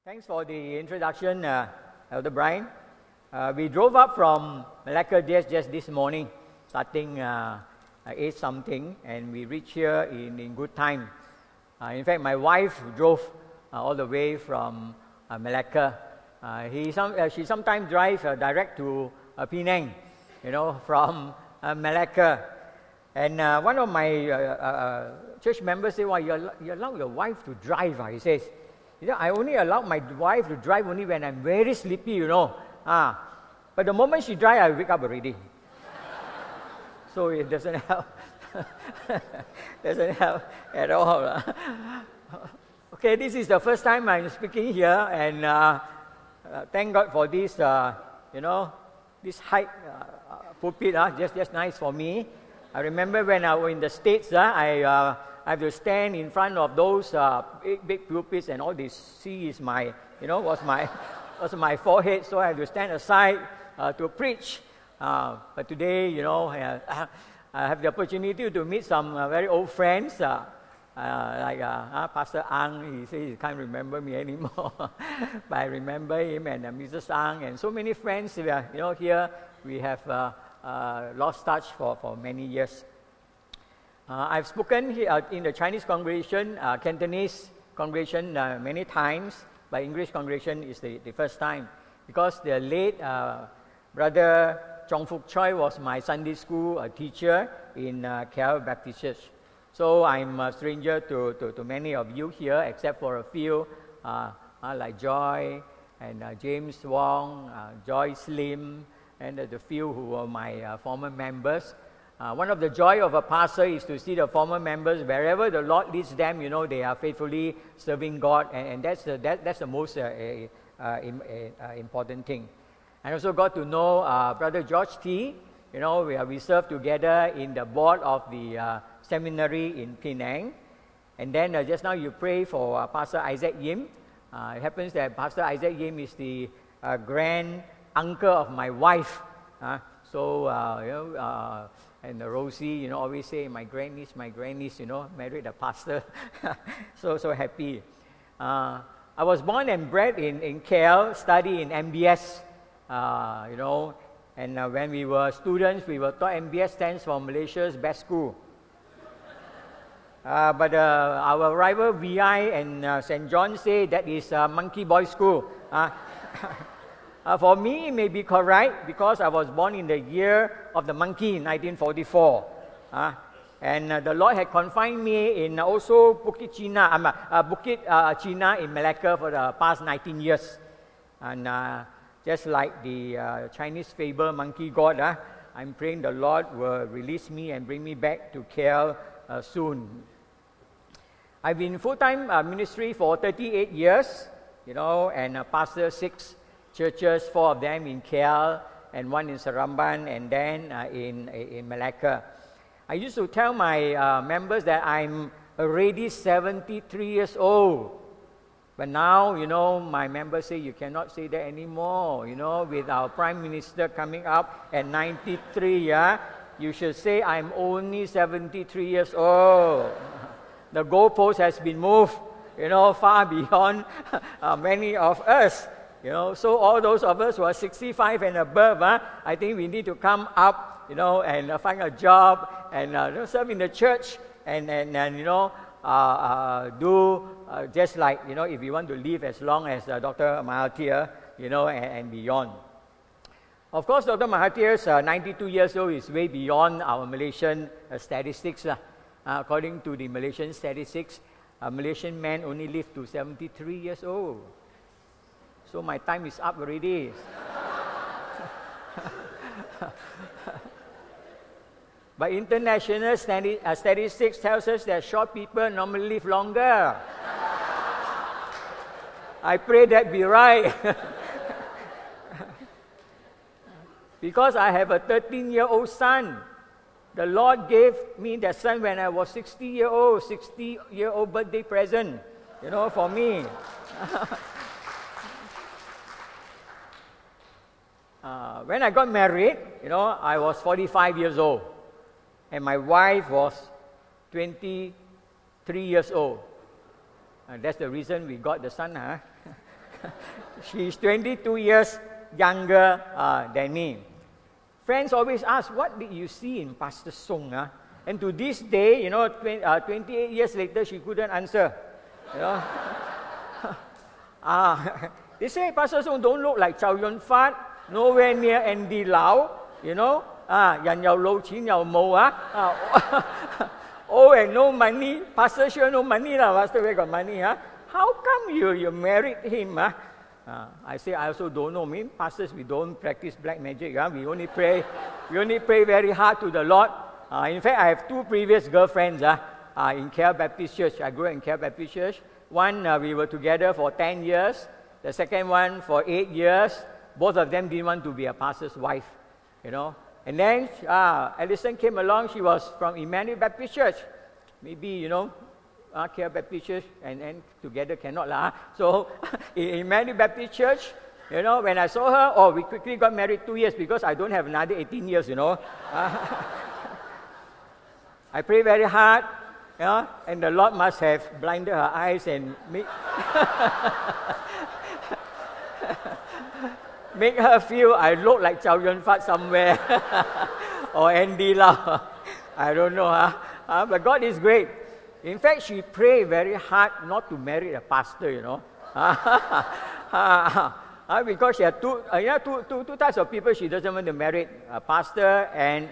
Thanks for the introduction, Elder Brian. We drove up from Malacca just this morning, starting 8 something, and we reached here in good time. In fact, my wife drove all the way from Malacca. She sometimes drives direct to Penang, from Malacca. And one of my church members said, "Well, you allow your wife to drive," he says. I only allow my wife to drive only when I'm very sleepy, But the moment she drives, I wake up already. So it doesn't help. Doesn't help at all. Okay, this is the first time I'm speaking here, and thank God for this, this height pulpit. Just nice for me. I remember when I was in the States, I have to stand in front of those big pulpits, and all they see is was my forehead. So I have to stand aside to preach. But today, I have the opportunity to meet some very old friends, like Pastor Ang. He says he can't remember me anymore, but I remember him, and Mrs. Ang, and so many friends. Here we have lost touch for many years. I've spoken here in the Chinese congregation, Cantonese congregation many times, but English congregation is the first time, because the late Brother Chong Fuk Choi was my Sunday school teacher in KL Baptist Church. So I'm a stranger to many of you here, except for a few like Joy and James Wong, Joyce Lim, and the few who were my former members. One of the joy of a pastor is to see the former members, wherever the Lord leads them, they are faithfully serving God, and that's the most important thing. I also got to know Brother George T. We served together in the board of the seminary in Penang. And then just now you pray for Pastor Isaac Yim. It happens that Pastor Isaac Yim is the grand uncle of my wife. And Rosie, always say, my grandniece, married a pastor. so happy. I was born and bred in KL, studied in MBS, and when we were students, we were taught MBS stands for Malaysia's best school. But our rival VI and St. John say that is Monkey Boy School. For me, it may be correct, because I was born in the year of the monkey in 1944. And the Lord had confined me in also Bukit China in Malacca for the past 19 years. And just like the Chinese fable monkey god, I'm praying the Lord will release me and bring me back to KL soon. I've been full-time ministry for 38 years, and pastor 6 churches, 4 of them in KL and 1 in Seremban, and then in Malacca. I used to tell my members that I'm already 73 years old. But now, my members say you cannot say that anymore. With our Prime Minister coming up at 93, you should say I'm only 73 years old. The goalpost has been moved, far beyond many of us. So all those of us who are 65 and above, I think we need to come up, and find a job and serve in the church and do just like, if we want to live as long as Dr. Mahathir, and beyond. Of course, Dr. Mahathir's 92 years old is way beyond our Malaysian statistics. According to the Malaysian statistics, Malaysian men only live to 73 years old. So my time is up already. But international statistics tells us that short people normally live longer. I pray that be right. Because I have a 13-year-old son. The Lord gave me that son when I was 60-year-old birthday present, for me. When I got married, I was 45 years old, and my wife was 23 years old. That's the reason we got the son, She's 22 years younger than me. Friends always ask, what did you see in Pastor Song? And to this day, 28 years later, she couldn't answer. They say Pastor Song don't look like Chow Yun Fat, nowhere near Andy Lau, Yan Yao Lo, Chin Yao Mo, oh, and no money. Pastor sure no money, Pastor where got money, How come you married him, I say, I also don't know. Me, pastors, we don't practice black magic. We only pray. We only pray very hard to the Lord. In fact, I have two previous girlfriends in KL Baptist Church. I grew up in KL Baptist Church. One, we were together for 10 years. The second one for 8 years. Both of them didn't want to be a pastor's wife, And then Alison came along. She was from Emmanuel Baptist Church. Maybe, KL Baptist Church and together cannot lah. So in Emmanuel Baptist Church, when I saw her, we quickly got married 2 years because I don't have another 18 years, I pray very hard, and the Lord must have blinded her eyes and make her feel I look like Chow Yun Fat somewhere or Andy Lau. I don't know, but God is great. In fact, she prayed very hard not to marry a pastor, because she had two types of people she doesn't want to marry, a pastor and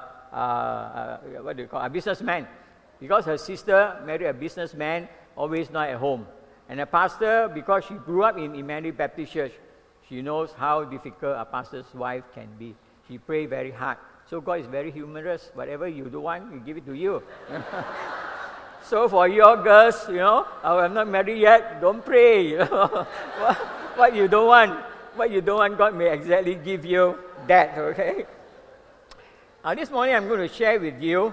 a businessman. Because her sister married a businessman, always not at home. And a pastor, because she grew up in Emmanuel Baptist Church, she knows how difficult a pastor's wife can be. She prayed very hard. So God is very humorous. Whatever you don't want, He give it to you. So for your girls, I'm not married yet, don't pray. What you don't want, God may exactly give you that, okay? This morning I'm going to share with you,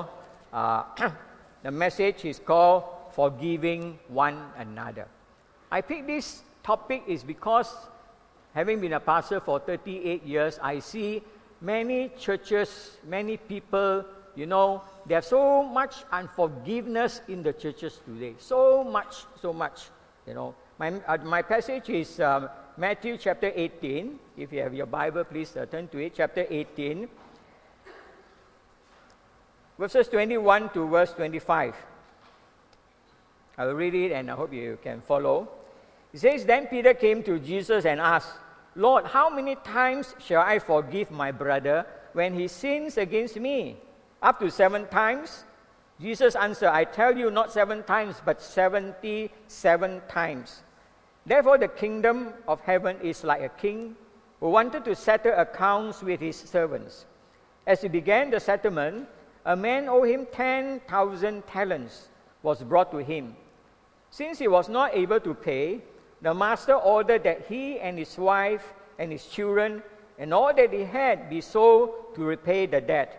the message is called Forgiving One Another. I picked this topic is because having been a pastor for 38 years, I see many churches, many people, there's so much unforgiveness in the churches today. So much. My passage is Matthew chapter 18. If you have your Bible, please turn to it. Chapter 18, verses 21 to verse 25. I will read it and I hope you can follow. It says, Then Peter came to Jesus and asked, Lord, how many times shall I forgive my brother when he sins against me? Up to 7 times? Jesus answered, I tell you, not 7 times, but 77 times. Therefore, the kingdom of heaven is like a king who wanted to settle accounts with his servants. As he began the settlement, a man owed him 10,000 talents was brought to him. Since he was not able to pay, the master ordered that he and his wife and his children and all that he had be sold to repay the debt.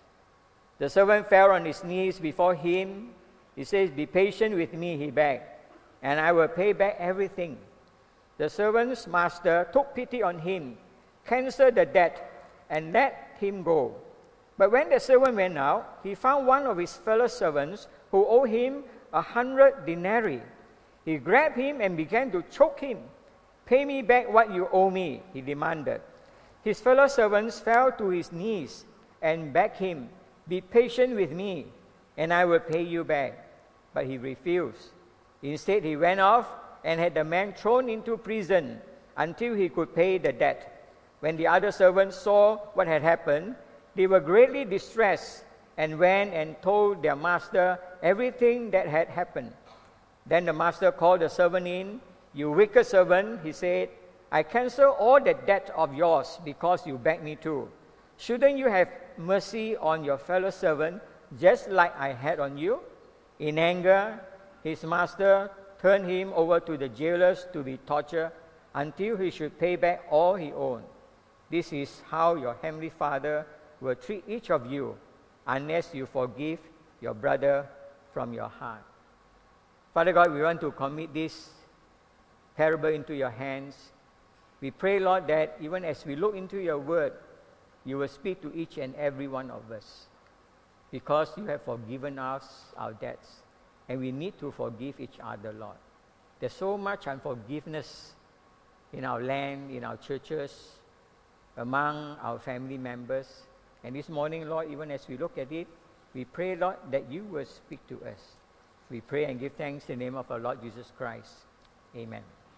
The servant fell on his knees before him. He says, Be patient with me, he begged, and I will pay back everything. The servant's master took pity on him, canceled the debt, and let him go. But when the servant went out, he found one of his fellow servants who owed him 100 denarii. He grabbed him and began to choke him. Pay me back what you owe me, he demanded. His fellow servants fell to his knees and begged him, Be patient with me, and I will pay you back. But he refused. Instead, he went off and had the man thrown into prison until he could pay the debt. When the other servants saw what had happened, they were greatly distressed and went and told their master everything that had happened. Then the master called the servant in. You wicked servant, he said, I cancel all the debt of yours because you begged me to. Shouldn't you have mercy on your fellow servant just like I had on you? In anger, his master turned him over to the jailers to be tortured until he should pay back all he owned. This is how your heavenly Father will treat each of you unless you forgive your brother from your heart. Father God, we want to commit this parable into your hands. We pray, Lord, that even as we look into your word, you will speak to each and every one of us because you have forgiven us our debts. And we need to forgive each other, Lord. There's so much unforgiveness in our land, in our churches, among our family members. And this morning, Lord, even as we look at it, we pray, Lord, that you will speak to us. We pray and give thanks in the name of our Lord Jesus Christ. Amen.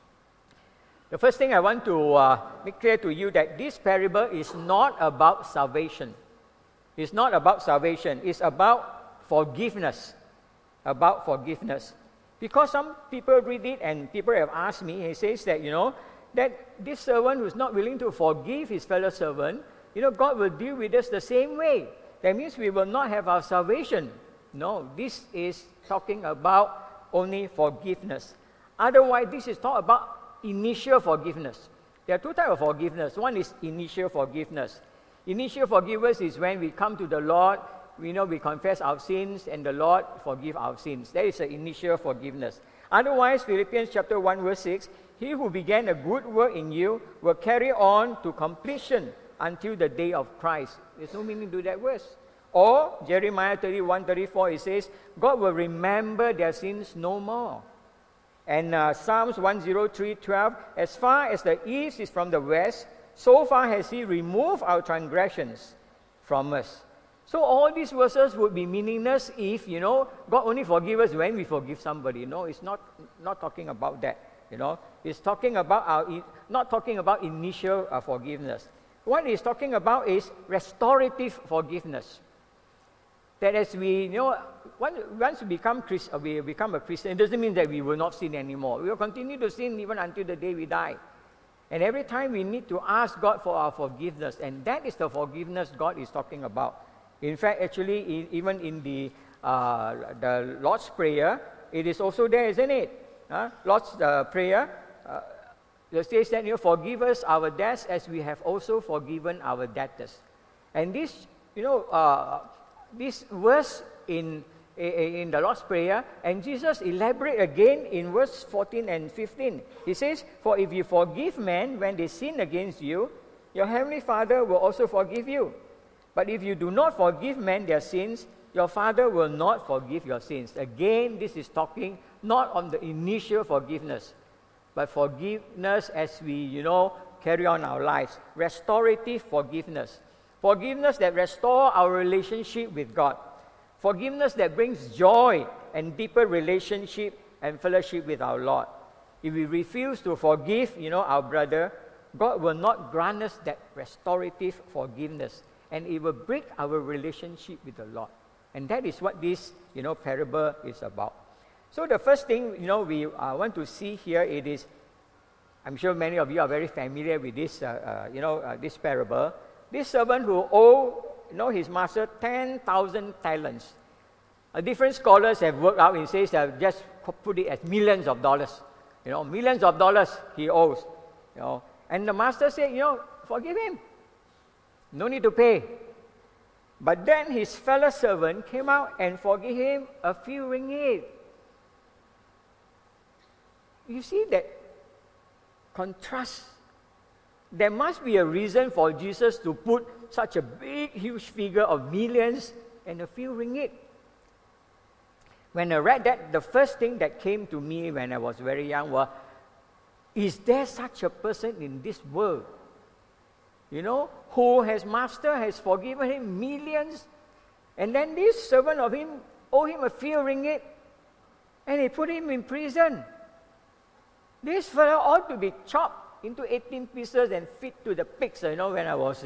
The first thing I want to make clear to you that this parable is not about salvation. It's not about salvation. It's about forgiveness. About forgiveness. Because some people read it and people have asked me, he says that, that this servant who's not willing to forgive his fellow servant, God will deal with us the same way. That means we will not have our salvation. No, this is talking about only forgiveness. Otherwise, this is not about initial forgiveness. There are two types of forgiveness. One is initial forgiveness. Initial forgiveness is when we come to the Lord, we confess our sins and the Lord forgive our sins. That is the initial forgiveness. Otherwise, Philippians chapter 1 verse 6, he who began a good work in you will carry on to completion until the day of Christ. There's no meaning to that verse. Or Jeremiah 31:34, it says, God will remember their sins no more. And Psalms 103:12, as far as the east is from the west, so far has he removed our transgressions from us. So all these verses would be meaningless if, God only forgives us when we forgive somebody. No, it's not talking about that. It's talking about not talking about initial forgiveness. What it's talking about is restorative forgiveness. That as we, once we become a Christian, it doesn't mean that we will not sin anymore. We will continue to sin even until the day we die. And every time we need to ask God for our forgiveness, and that is the forgiveness God is talking about. In fact, actually, even in the Lord's Prayer, it is also there, isn't it? Lord's Prayer, it says that, forgive us our debts as we have also forgiven our debtors. And this, this verse in the Lord's Prayer, and Jesus elaborate again in verse 14 and 15. He says, for if you forgive men when they sin against you, your heavenly Father will also forgive you. But if you do not forgive men their sins, your Father will not forgive your sins. Again, this is talking not on the initial forgiveness, but forgiveness as we, carry on our lives. Restorative forgiveness. Forgiveness that restores our relationship with God. Forgiveness that brings joy and deeper relationship and fellowship with our Lord. If we refuse to forgive, our brother, God will not grant us that restorative forgiveness. And it will break our relationship with the Lord. And that is what this, parable is about. So the first thing, we want to see here, it is, I'm sure many of you are very familiar with this, this parable. This servant who owed, his master 10,000 talents. Different scholars have worked out, it says that just put it as millions of dollars. Millions of dollars he owes. And the master said, forgive him. No need to pay. But then his fellow servant came out and forgave him a few ringgit. You see that contrast. There must be a reason for Jesus to put such a big, huge figure of millions and a few ringgit. When I read that, the first thing that came to me when I was very young was, is there such a person in this world? Who master has forgiven him millions, and then this servant of him owed him a few ringgit, and he put him in prison. This fellow ought to be chopped into 18 pieces and fed to the pigs, when I was,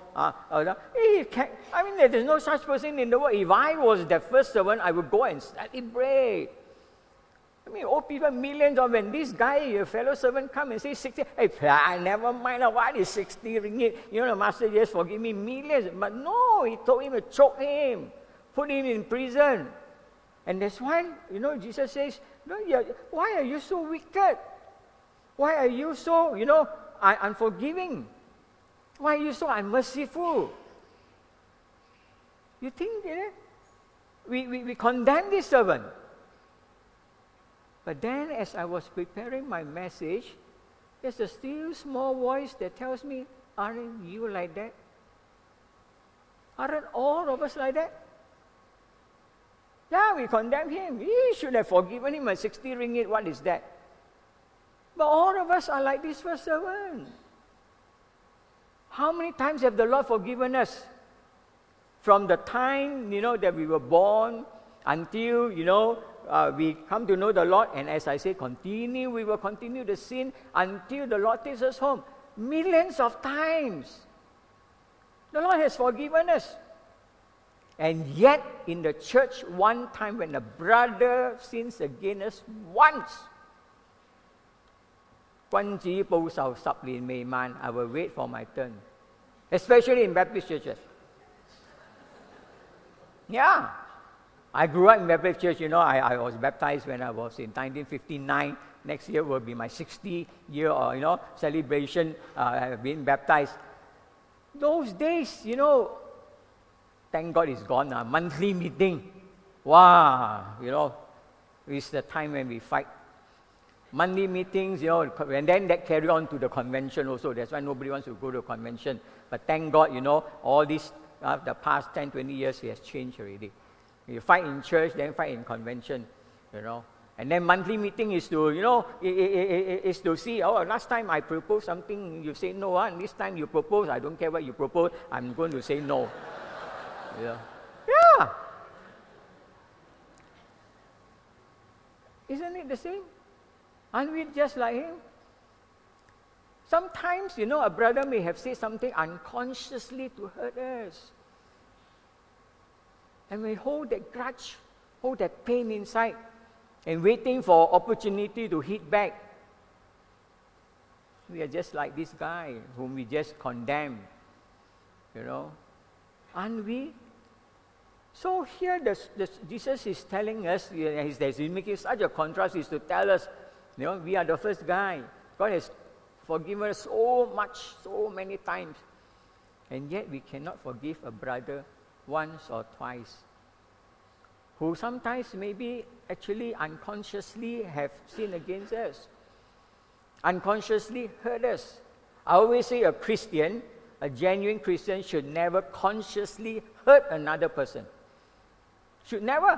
there's no such person in the world. If I was that first servant, I would go and celebrate. Old people, millions of when this guy, your fellow servant, come and say 60, never mind, what is 60 ringgit? The master just forgive me millions. But no, he told him to choke him, put him in prison. And that's why, Jesus says, why are you so wicked? Why are you so, unforgiving? Why are you so unmerciful? You think, we condemn this servant. But then as I was preparing my message, there's a still small voice that tells me, aren't you like that? Aren't all of us like that? Yeah, we condemn him. He should have forgiven him a 60 ringgit. What is that? But all of us are like this first servant. How many times have the Lord forgiven us? From the time, that we were born until, we come to know the Lord. And as I say, we will continue to sin until the Lord takes us home. Millions of times. The Lord has forgiven us. And yet, in the church, one time when a brother sins against us once, 君子報仇10年未晚, I will wait for my turn. Especially in Baptist churches. Yeah. I grew up in Baptist church, I was baptized when I was in 1959. Next year will be my 60th year, celebration, being baptized. Those days, thank God it's gone now. Monthly meeting. Wow, it's the time when we fight. Monthly meetings, and then that carry on to the convention also. That's why nobody wants to go to a convention. But thank God, all this, the past 10, 20 years, it has changed already. You fight in church, then fight in convention, And then monthly meeting is to, is to see, last time I proposed something, you say no, and this time you propose, I don't care what you propose, I'm going to say no. Yeah. Isn't it the same? Aren't we just like him? Sometimes, a brother may have said something unconsciously to hurt us. And we hold that grudge, hold that pain inside, and waiting for opportunity to hit back. We are just like this guy whom we just condemned. Aren't we? So here Jesus is telling us, he's making such a contrast, is to tell us, we are the first guy. God has forgiven us so much, so many times. And yet we cannot forgive a brother once or twice, who sometimes maybe actually unconsciously have sinned against us, unconsciously hurt us. I always say a Christian, a genuine Christian, should never consciously hurt another person. Should never.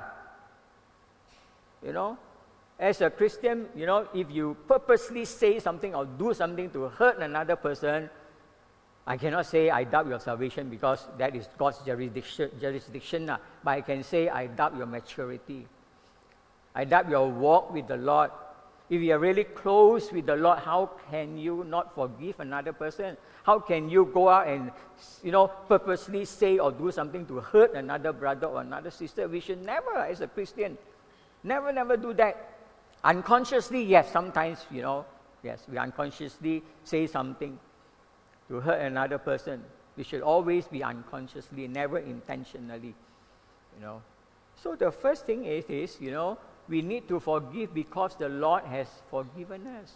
As a Christian, if you purposely say something or do something to hurt another person, I cannot say I doubt your salvation because that is God's jurisdiction. But I can say I doubt your maturity. I doubt your walk with the Lord. If you are really close with the Lord, how can you not forgive another person? How can you go out and, purposely say or do something to hurt another brother or another sister? We should never, as a Christian, never do that. Unconsciously, yes, sometimes, yes, we unconsciously say something to hurt another person. We should always be unconsciously, never intentionally, So the first thing is, we need to forgive because the Lord has forgiven us.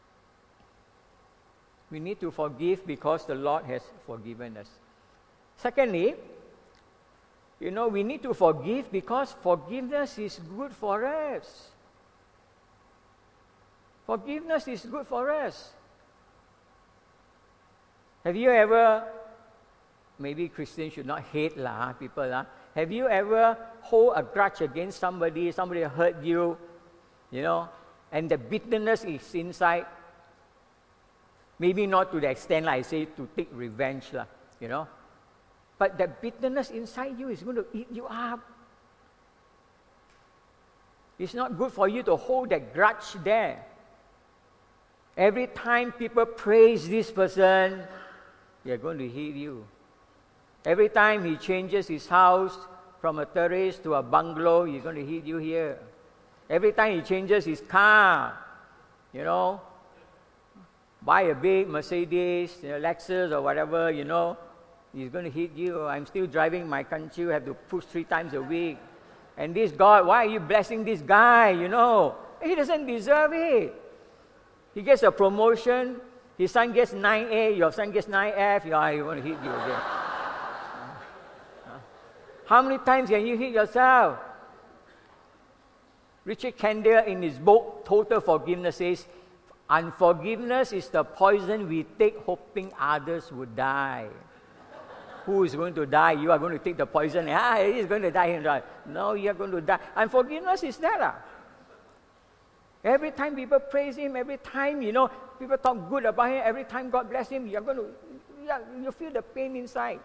We need to forgive because the Lord has forgiven us. Secondly, we need to forgive because forgiveness is good for us. Forgiveness is good for us. Have you ever, maybe Christians should not hate people, have you ever hold a grudge against somebody hurt you, and the bitterness is inside? Maybe not to the extent, like I say, to take revenge, but the bitterness inside you is going to eat you up. It's not good for you to hold that grudge there. Every time people praise this person, they're going to hit you. Every time he changes his house from a terrace to a bungalow, he's going to hit you here. Every time he changes his car, buy a big Mercedes, Lexus or whatever, he's going to hit you. I'm still driving my country, I have to push 3 times a week. And this God, why are you blessing this guy, He doesn't deserve it. He gets a promotion, his son gets 9A, your son gets 9F, he want to hit you again. How many times can you hit yourself? Richard Kendall, in his book, Total Forgiveness, says, unforgiveness is the poison we take hoping others would die. Who is going to die? You are going to take the poison. He's going to die. No, you are going to die. Unforgiveness is that. Every time people praise him, every time, people talk good about him, every time God bless him, you feel the pain inside.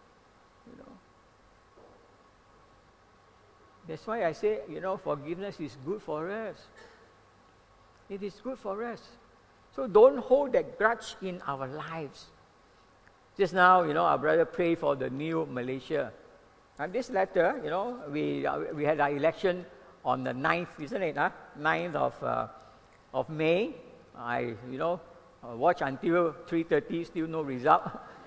That's why I say, forgiveness is good for us. It is good for us. So don't hold that grudge in our lives. Just now, our brother prayed for the new Malaysia. And this letter, we had our election on the 9th, isn't it? 9th of May. I, watched until 3:30, still no result.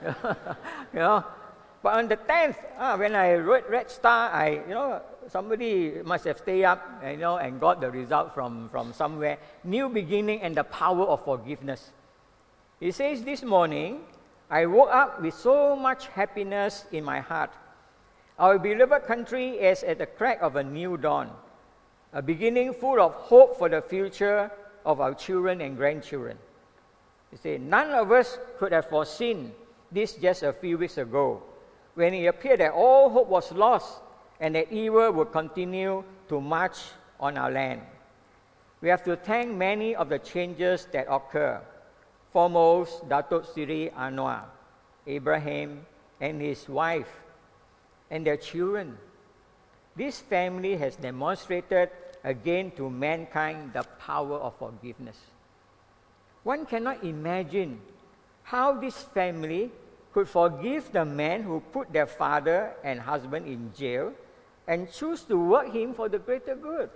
But on the 10th, when I wrote Red Star, somebody must have stayed up, and got the result from somewhere. New beginning and the power of forgiveness. It says, this morning, I woke up with so much happiness in my heart. Our beloved country is at the crack of a new dawn, a beginning full of hope for the future of our children and grandchildren. He said, none of us could have foreseen this just a few weeks ago, when it appeared that all hope was lost and that evil would continue to march on our land. We have to thank many of the changes that occur. Foremost, Datuk Seri Anwar, Abraham, and his wife, and their children. This family has demonstrated again to mankind the power of forgiveness. One cannot imagine how this family could forgive the man who put their father and husband in jail and choose to work him for the greater good.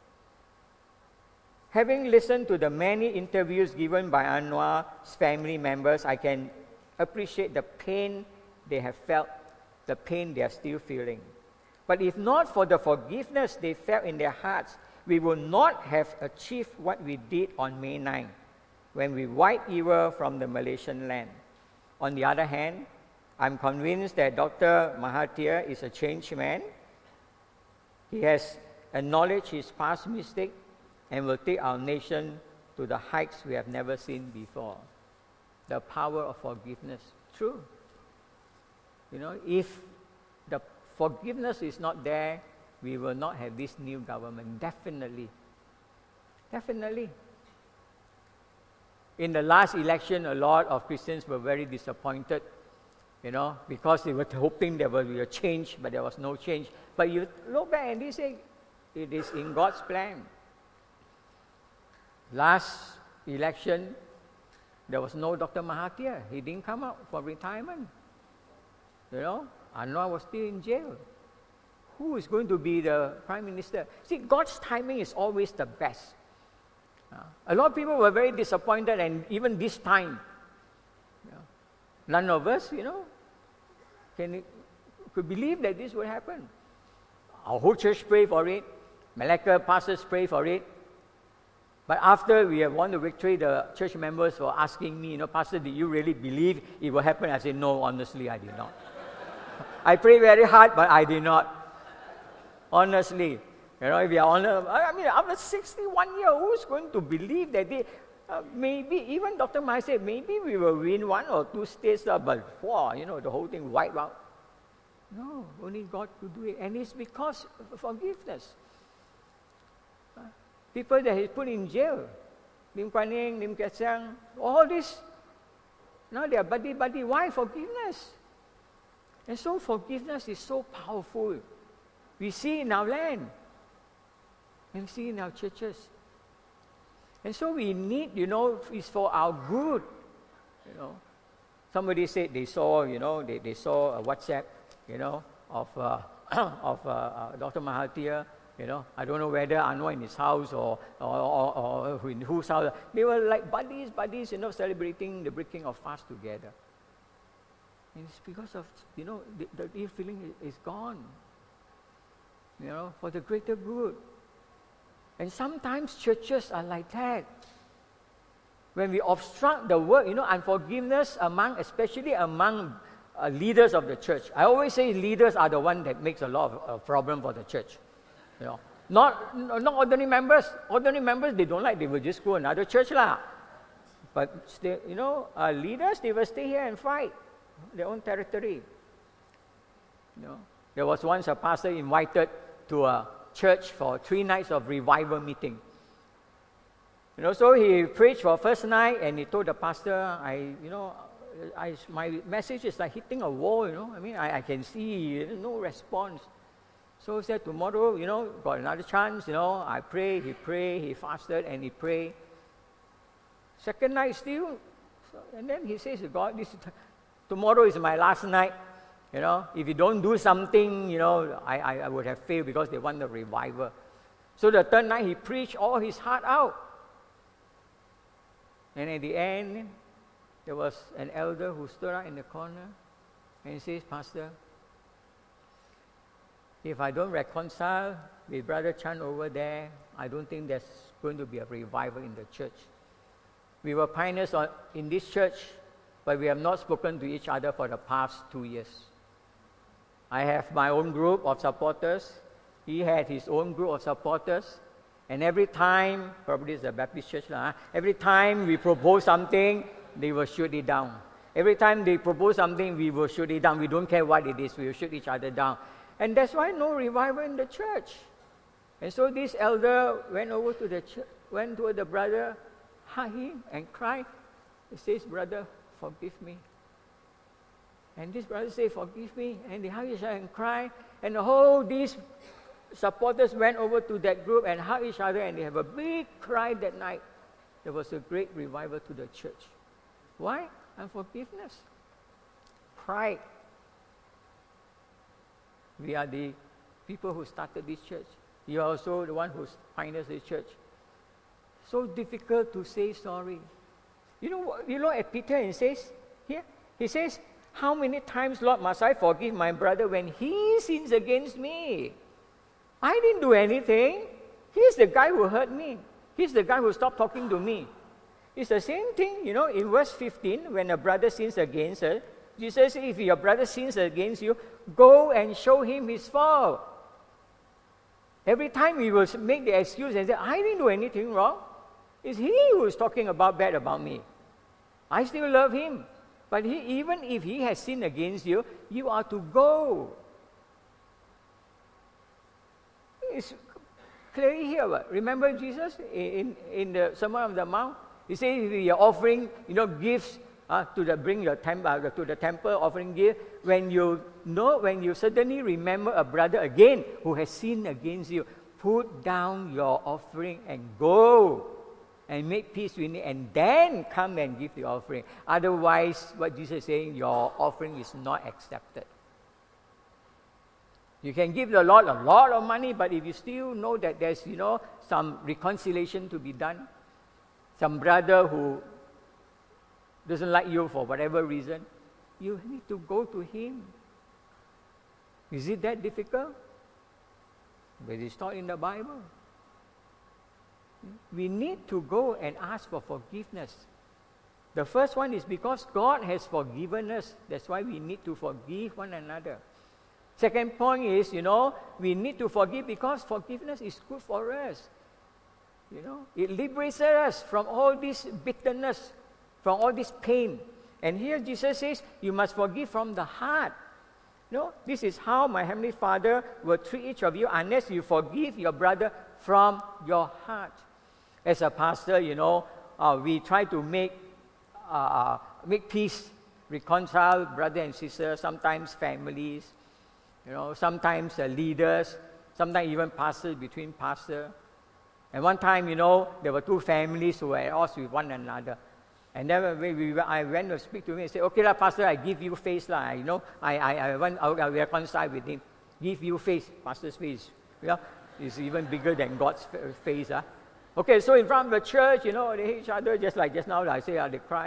Having listened to the many interviews given by Anwar's family members, I can appreciate the pain they have felt, the pain they are still feeling. But if not for the forgiveness they felt in their hearts, we would not have achieved what we did on May 9, when we wiped evil from the Malaysian land. On the other hand, I'm convinced that Dr. Mahathir is a changed man. He has acknowledged his past mistake and will take our nation to the heights we have never seen before. The power of forgiveness. True. If the forgiveness is not there, we will not have this new government. Definitely. Definitely. In the last election, a lot of Christians were very disappointed, because they were hoping there would be a change, but there was no change. But you look back and they say, it is in God's plan. Last election, there was no Dr. Mahathir. He didn't come out for retirement. Anwar was still in jail. Who is going to be the Prime Minister? See, God's timing is always the best. A lot of people were very disappointed, and even this time, none of us, could believe that this would happen. Our whole church prayed for it. Malacca pastors prayed for it. But after we have won the victory, the church members were asking me, Pastor, did you really believe it will happen? I said, no, honestly, I did not. I prayed very hard, but I did not. Honestly. If you are honest, after 61 years, who's going to believe that maybe, even Dr. Mai said, maybe we will win 1 or 2 states, but the whole thing wiped out. No, only God could do it. And it's because of forgiveness. People that he put in jail, Lim Kuan Yin, Lim Kiat Siang, all this, now they are buddy. Why? Forgiveness. And so forgiveness is so powerful. We see in our land. And we see in our churches. And so we need, it's for our good. Somebody said they saw, they saw a WhatsApp, of Dr. Mahathir. I don't know whether Anwar in his house or in whose house. They were like buddies, celebrating the breaking of fast together. And it's because of, the ill feeling is gone. For the greater good. And sometimes churches are like that. When we obstruct the work, unforgiveness especially among leaders of the church. I always say leaders are the one that makes a lot of problem for the church. Not ordinary members. Ordinary members, they don't like, they will just go another church lah. But leaders, they will stay here and fight their own territory. There was once a pastor invited to a church for 3 nights of revival meeting. You know, so he preached for first night, and he told the pastor, my message is like hitting a wall, you know. I mean, I can see no response. So he said, tomorrow, you know, got another chance, you know. I prayed, he fasted, and he prayed. Second night still, and then he says to God, tomorrow is my last night, you know. If you don't do something, you know, I would have failed, because they want the revival. So the third night, he preached all his heart out. And at the end, there was an elder who stood out in the corner, and he says, Pastor, if I don't reconcile with Brother Chan over there, I don't think there's going to be a revival in the church. We were pioneers in this church, but we have not spoken to each other for the past 2 years. I have my own group of supporters. He had his own group of supporters. And every time, probably it's the Baptist church, every time we propose something, they will shoot it down. Every time they propose something, we will shoot it down. We don't care what it is, we will shoot each other down. And that's why no revival in the church. And so this elder went over to the church, went to the brother, hugged him and cried. He says, Brother, forgive me. And this brother said, forgive me. And they hugged each other and cried. And these supporters went over to that group and hugged each other, and they have a big cry that night. There was a great revival to the church. Why? Unforgiveness. Pride. We are the people who started this church. You are also the one who pioneers this church. So difficult to say sorry. You look at Peter and says, here, he says, how many times, Lord, must I forgive my brother when he sins against me? I didn't do anything. He's the guy who hurt me. He's the guy who stopped talking to me. It's the same thing, you know, in verse 15, when a brother sins against us, Jesus said, if your brother sins against you, go and show him his fault. Every time we will make the excuse and say, I didn't do anything wrong. It's he who is talking bad about me. I still love him. But even if he has sinned against you, you are to go. It's clearly here. Remember Jesus in the Sermon on the Mount? He says, if you're offering, gifts to the temple, offering gift, when you suddenly remember a brother again who has sinned against you, put down your offering and go and make peace with him, and then come and give the offering. Otherwise, what Jesus is saying, your offering is not accepted. You can give the Lord a lot of money, but if you still know that there's, some reconciliation to be done, some brother who doesn't like you for whatever reason, you need to go to him. Is it that difficult? But it's not in the Bible. We need to go and ask for forgiveness. The first one is because God has forgiven us. That's why we need to forgive one another. Second point is, we need to forgive because forgiveness is good for us. It liberates us from all this bitterness, from all this pain. And here Jesus says, you must forgive from the heart. This is how my Heavenly Father will treat each of you unless you forgive your brother from your heart. As a pastor, we try to make peace, reconcile brother and sister, sometimes families, sometimes leaders, sometimes even pastors between pastors. And one time, there were two families who were at odds with one another. And then I went to speak to him and said, okay, Pastor, I give you face. I reconcile with him. Give you face, Pastor's face. It's even bigger than God's face. Okay, so in front of the church, they hate each other, just like just now, I say, they cry.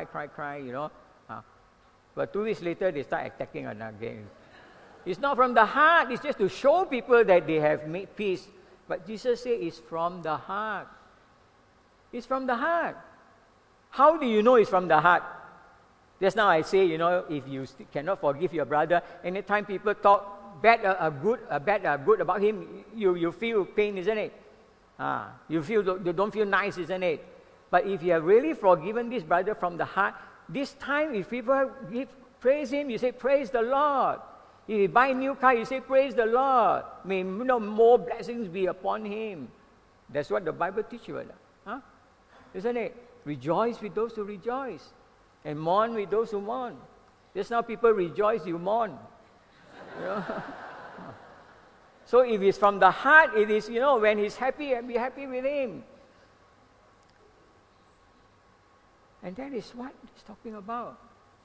But 2 weeks later, they start attacking again. It's not from the heart, it's just to show people that they have made peace. But Jesus said it's from the heart. It's from the heart. How do you know it's from the heart? Just now I say, if you cannot forgive your brother, anytime people talk bad about him, you feel pain, isn't it? You don't feel nice, isn't it? But if you have really forgiven this brother from the heart, this time if people praise him, you say, praise the Lord. If you buy a new car, you say, praise the Lord. May more blessings be upon him. That's what the Bible teaches you. isn't it? Rejoice with those who rejoice, and mourn with those who mourn. Just now people rejoice, you mourn. You know? So if it's from the heart, it is, when he's happy, be happy with him. And that is what he's talking about.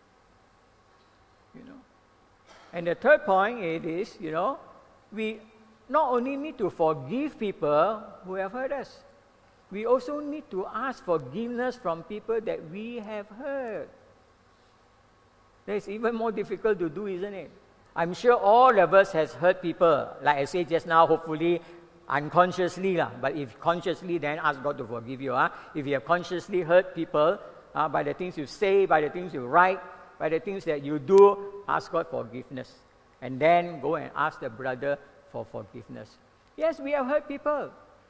And the third point, it is, we not only need to forgive people who have hurt us, we also need to ask forgiveness from people that we have hurt. That's even more difficult to do, isn't it? I'm sure all of us has hurt people. Like I said just now, hopefully unconsciously. But if consciously, then ask God to forgive you. If you have consciously hurt people by the things you say, by the things you write, by the things that you do, ask God forgiveness. And then go and ask the brother for forgiveness. Yes, we have hurt people.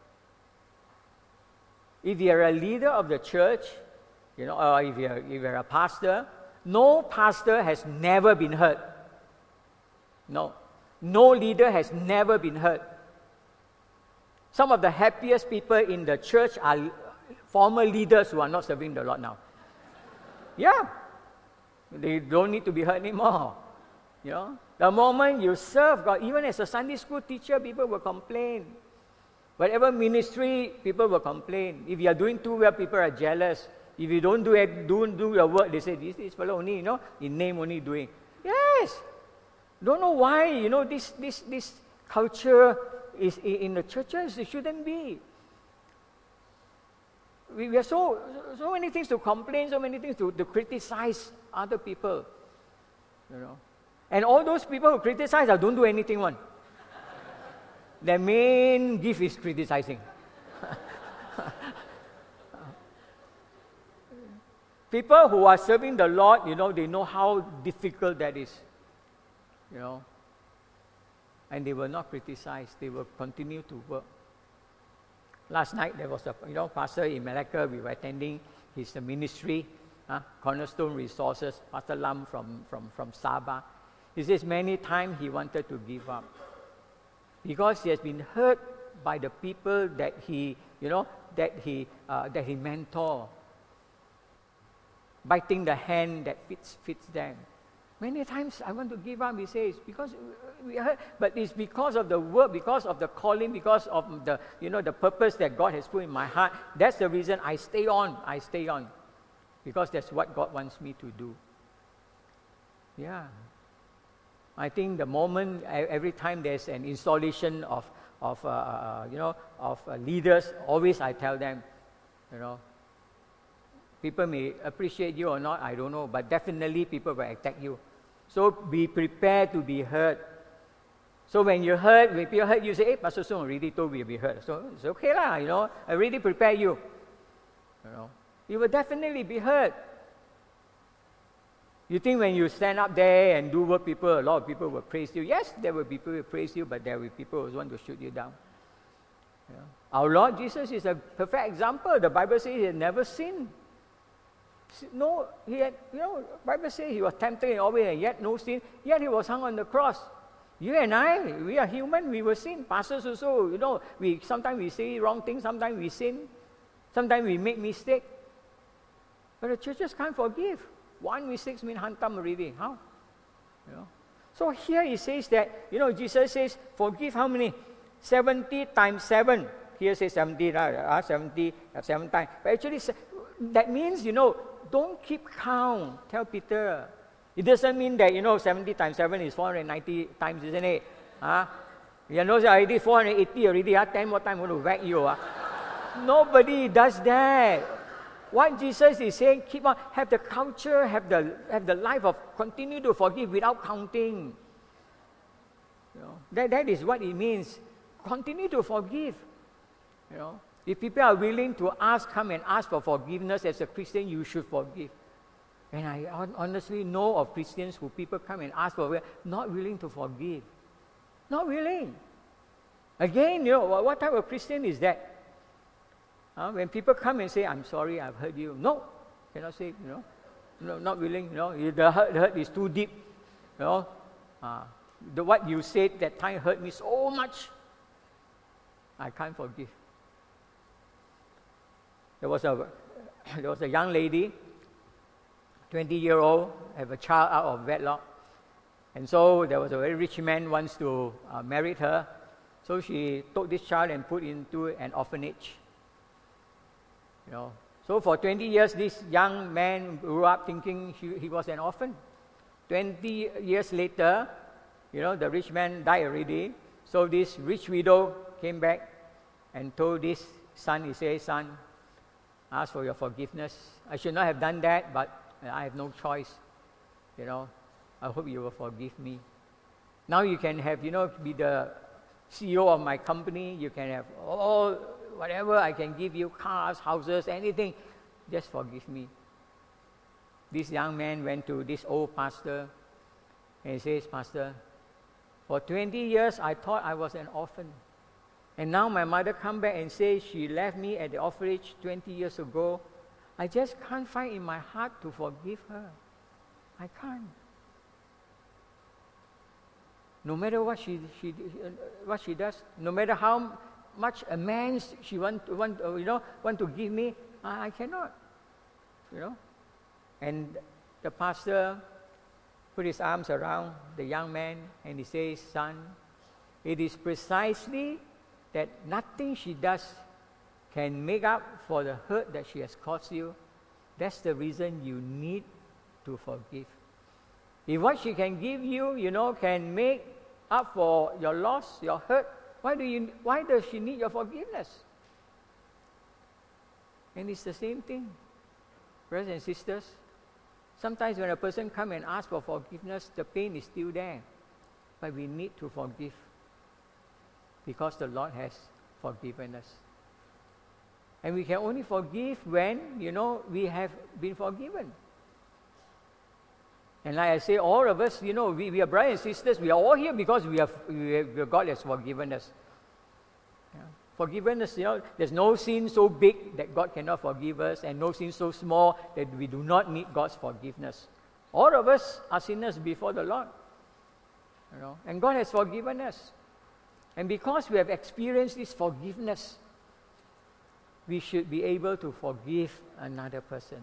If you're a leader of the church, or if you're a pastor, no pastor has never been hurt. No leader has never been hurt. Some of the happiest people in the church are former leaders who are not serving the Lord now. Yeah. They don't need to be hurt anymore. The moment you serve God, even as a Sunday school teacher, people will complain. Whatever ministry, people will complain. If you are doing too well, people are jealous. If you don't do your work, they say, this fellow only, in name only doing. Yes. Don't know why, this culture is in the churches. It shouldn't be. We have so many things to complain, so many things to criticize other people. And all those people who criticize don't do anything one. Their main gift is criticizing. People who are serving the Lord, they know how difficult that is. And they will not criticize. They will continue to work. Last night there was a pastor in Malacca. We were attending his ministry, Cornerstone Resources. Pastor Lam from Sabah. He says many times he wanted to give up because he has been hurt by the people that he mentor, biting the hand that fits them. Many times I want to give up, he says, because we hurt, but it's because of the work, because of the calling, because of the the purpose that God has put in my heart. That's the reason I stay on. Because that's what God wants me to do. Yeah. I think the moment, every time there's an installation of leaders, always I tell them, people may appreciate you or not, I don't know, but definitely people will attack you. So be prepared to be hurt. So when people hurt you, say, hey, Pastor Sung already told me you'll be hurt. So it's okay lah, I already prepare you. You will definitely be hurt. You think when you stand up there and do what a lot of people will praise you. Yes, there will be people who praise you, but there will be people who want to shoot you down. Our Lord Jesus is a perfect example. The Bible says he had never sinned. No, he had, Bible says he was tempted in all ways and yet no sin, yet he was hung on the cross. You and I, we are human, we will sin. Pastors also, sometimes we say wrong things, sometimes we sin, sometimes we make mistake. But the churches can't forgive. One mistake means hantam already. How? So here he says that, Jesus says, forgive how many? 70 times 7. Here says 70, 70, 7 times. But actually, that means, don't keep count. Tell Peter. It doesn't mean that, 70 times 7 is 490 times, isn't it? You know, already 480 already. 10 more times, I'm going to whack you. Nobody does that. What Jesus is saying, keep on, have the culture, have the life of continue to forgive without counting. That is what it means. Continue to forgive. If people are willing to come and ask for forgiveness as a Christian, you should forgive. And I honestly know of Christians who people come and ask for, not willing to forgive. Not willing. Again, what type of Christian is that? When people come and say, I'm sorry, I've hurt you. No, cannot say, not willing. The hurt is too deep. What you said that time hurt me so much. I can't forgive. There was there was a young lady, 20-year-old, have a child out of wedlock. And so there was a very rich man wants to marry her. So she took this child and put into an orphanage. You know, so for 20 years, this young man grew up thinking he was an orphan. 20 years later, you know, the rich man died already. So this rich widow came back and told this son, he says, son, ask for your forgiveness. I should not have done that, but I have no choice. You know, I hope you will forgive me. Now you can have, you know, be the CEO of my company. You can have all, whatever I can give you, cars, houses, anything. Just forgive me. This young man went to this old pastor and he says, Pastor, for 20 years I thought I was an orphan. And now my mother come back and says she left me at the orphanage 20 years ago. I just can't find in my heart to forgive her. I can't. No matter what she does, no matter how much amends she want to give me, I cannot. You know. And the pastor put his arms around the young man and he says, son, it is precisely that nothing she does can make up for the hurt that she has caused you. That's the reason you need to forgive. If what she can give you, you know, can make up for your loss, your hurt, why does she need your forgiveness? And it's the same thing, brothers and sisters. Sometimes when a person comes and asks for forgiveness, the pain is still there. But we need to forgive because the Lord has forgiven us. And we can only forgive when, you know, we have been forgiven. And like I say, all of us, you know, we are brothers and sisters. We are all here because God has forgiven us. Yeah. Forgiveness, you know, there's no sin so big that God cannot forgive us, and no sin so small that we do not need God's forgiveness. All of us are sinners before the Lord. You know, and God has forgiven us. And because we have experienced this forgiveness, we should be able to forgive another person.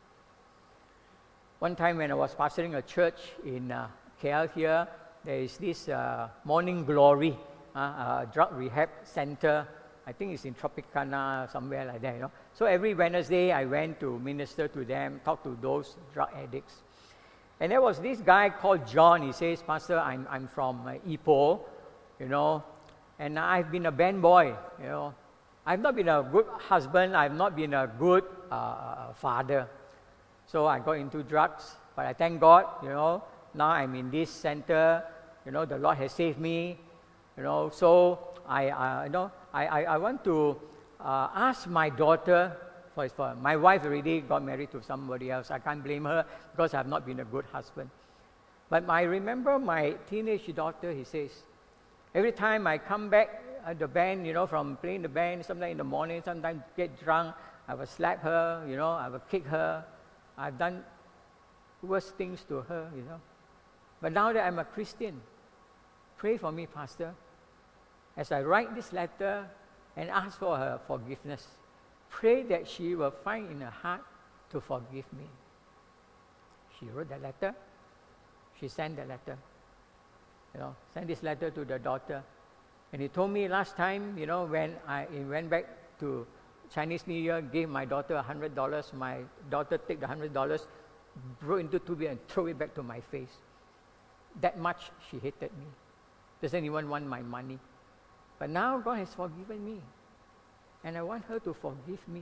One time when I was pastoring a church in KL here, there is this Morning Glory drug rehab center. I think it's in Tropicana, somewhere like that, you know. So every Wednesday, I went to minister to them, talk to those drug addicts. And there was this guy called John. He says, Pastor, I'm from Ipoh, you know, and I've been a band boy, you know. I've not been a good husband. I've not been a good father. So I got into drugs, but I thank God, you know, now I'm in this center, you know, the Lord has saved me, you know. So I want to ask my daughter, for my wife already got married to somebody else. I can't blame her because I've not been a good husband. But I remember my teenage daughter, he says, every time I come back at the band, you know, from playing the band, sometimes in the morning, sometimes get drunk, I will slap her, you know, I will kick her. I've done worse things to her, you know. But now that I'm a Christian, pray for me, Pastor, as I write this letter and ask for her forgiveness. Pray that she will find in her heart to forgive me. She wrote the letter. She sent the letter. You know, sent this letter to the daughter. And he told me last time, you know, when I went back to Chinese New Year, gave my daughter $100. My daughter took the $100, broke into two bits and threw it back to my face. That much she hated me. Doesn't even want my money. But now God has forgiven me. And I want her to forgive me.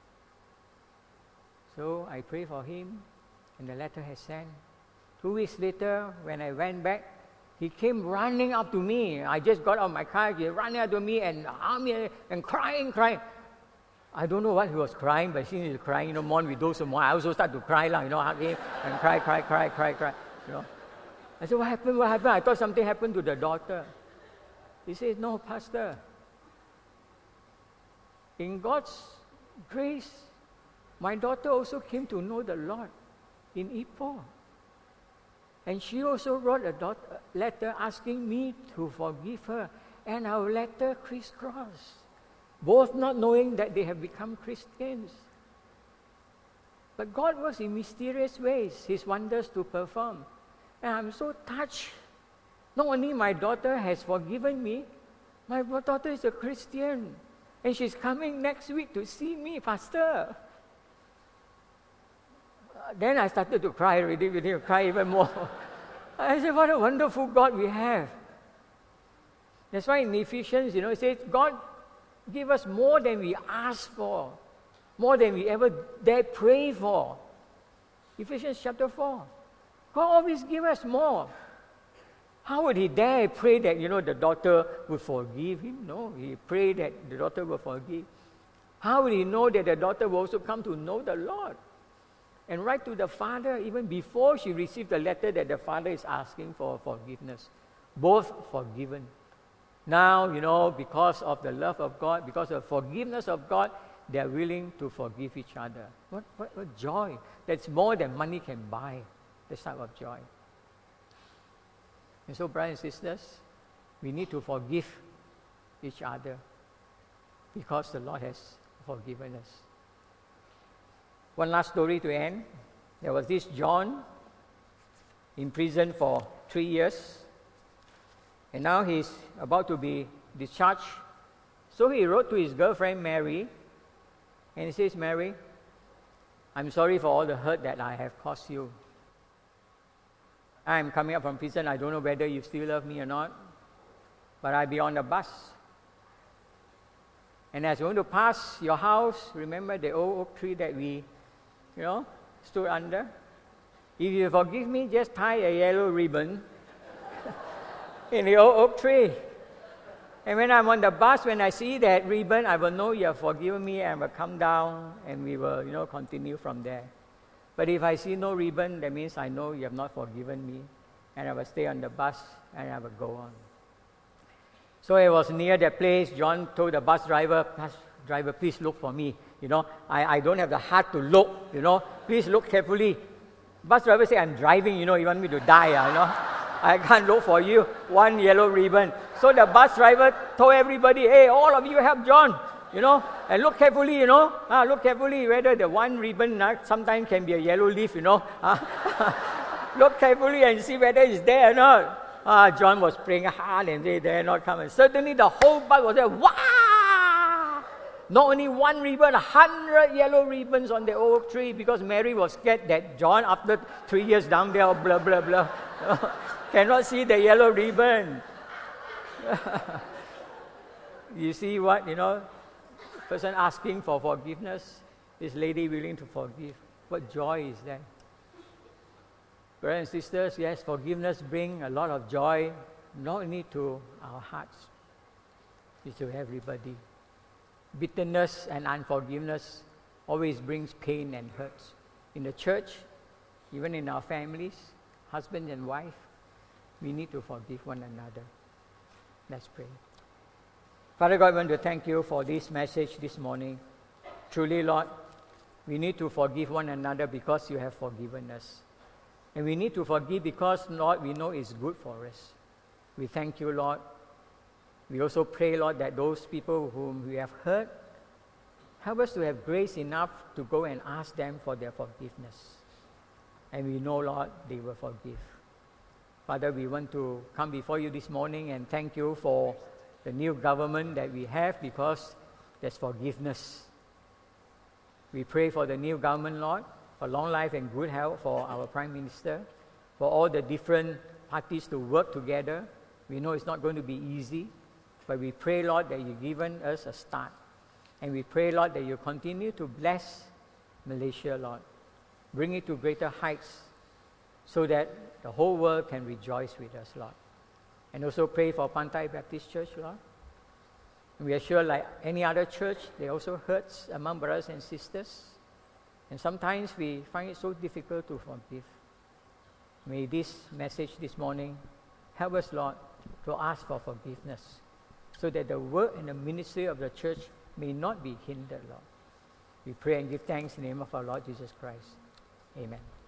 So I pray for him, and the letter has sent. 2 weeks later, when I went back, he came running up to me. I just got out of my car, he running up to me and hugged me and crying. I don't know what he was crying, but since he was crying, you know, more we do some more. I also start to cry, you know, hug him and cry, you know. I said, what happened? I thought something happened to the daughter. He said, no, Pastor. In God's grace, my daughter also came to know the Lord in Ipoh. And she also wrote a letter asking me to forgive her. And our letter crisscrossed. Both not knowing that they have become Christians. But God works in mysterious ways, His wonders to perform. And I'm so touched. Not only my daughter has forgiven me, my daughter is a Christian. And she's coming next week to see me, Pastor. Then I started to cry already, cry even more. I said, what a wonderful God we have. That's why in Ephesians, it says, God give us more than we ask for, more than we ever dare pray for. Ephesians chapter 4. God always give us more. How would He dare pray that, the daughter would forgive him? No, He prayed that the daughter will forgive. How would He know that the daughter will also come to know the Lord? And write to the father even before she received the letter that the father is asking for forgiveness. Both forgiven. Now, because of the love of God, because of forgiveness of God, they are willing to forgive each other. What joy. That's more than money can buy. This type of joy. And so, brothers and sisters, we need to forgive each other because the Lord has forgiven us. One last story to end. There was this John in prison for 3 years. And now he's about to be discharged. So he wrote to his girlfriend Mary. And he says, Mary, I'm sorry for all the hurt that I have caused you. I'm coming up from prison. I don't know whether you still love me or not. But I'll be on the bus. And as we're going to pass your house, remember the old oak tree that we stood under? If you forgive me, just tie a yellow ribbon in the old oak tree. And when I'm on the bus, when I see that ribbon, I will know you have forgiven me, and I will come down and we will, continue from there. But if I see no ribbon, that means I know you have not forgiven me, and I will stay on the bus and I will go on. So it was near that place. John told the bus driver, please look for me. I don't have the heart to look, Please look carefully. Bus driver said, I'm driving, you want me to die, I can't look for you. One yellow ribbon. So the bus driver told everybody, hey, all of you help John, and look carefully, look carefully whether the one ribbon sometimes can be a yellow leaf, Look carefully and see whether it's there or not. John was praying hard and they dare not come. And suddenly the whole bus was there. Wow! Not only one ribbon, 100 yellow ribbons on the oak tree, because Mary was scared that John, after 3 years down there, blah, blah, blah, cannot see the yellow ribbon. You see what, person asking for forgiveness, this lady willing to forgive. What joy is that? Brothers and sisters, yes, forgiveness brings a lot of joy, not only to our hearts, but to everybody. Bitterness and unforgiveness always brings pain and hurts. In the church, even in our families, husband and wife, we need to forgive one another. Let's pray. Father God, I want to thank you for this message this morning. Truly, Lord, we need to forgive one another because you have forgiven us. And we need to forgive because, Lord, we know it's good for us. We thank you, Lord. We also pray, Lord, that those people whom we have hurt, help us to have grace enough to go and ask them for their forgiveness. And we know, Lord, they will forgive. Father, we want to come before you this morning and thank you for the new government that we have, because there's forgiveness. We pray for the new government, Lord, for long life and good health for our Prime Minister, for all the different parties to work together. We know it's not going to be easy, but we pray, Lord, that you've given us a start. And we pray, Lord, that you continue to bless Malaysia, Lord. Bring it to greater heights so that the whole world can rejoice with us, Lord. And also pray for Pantai Baptist Church, Lord. And we are sure, like any other church, there also hurts among brothers and sisters. And sometimes we find it so difficult to forgive. May this message this morning help us, Lord, to ask for forgiveness, so that the work and the ministry of the church may not be hindered, Lord. We pray and give thanks in the name of our Lord Jesus Christ. Amen.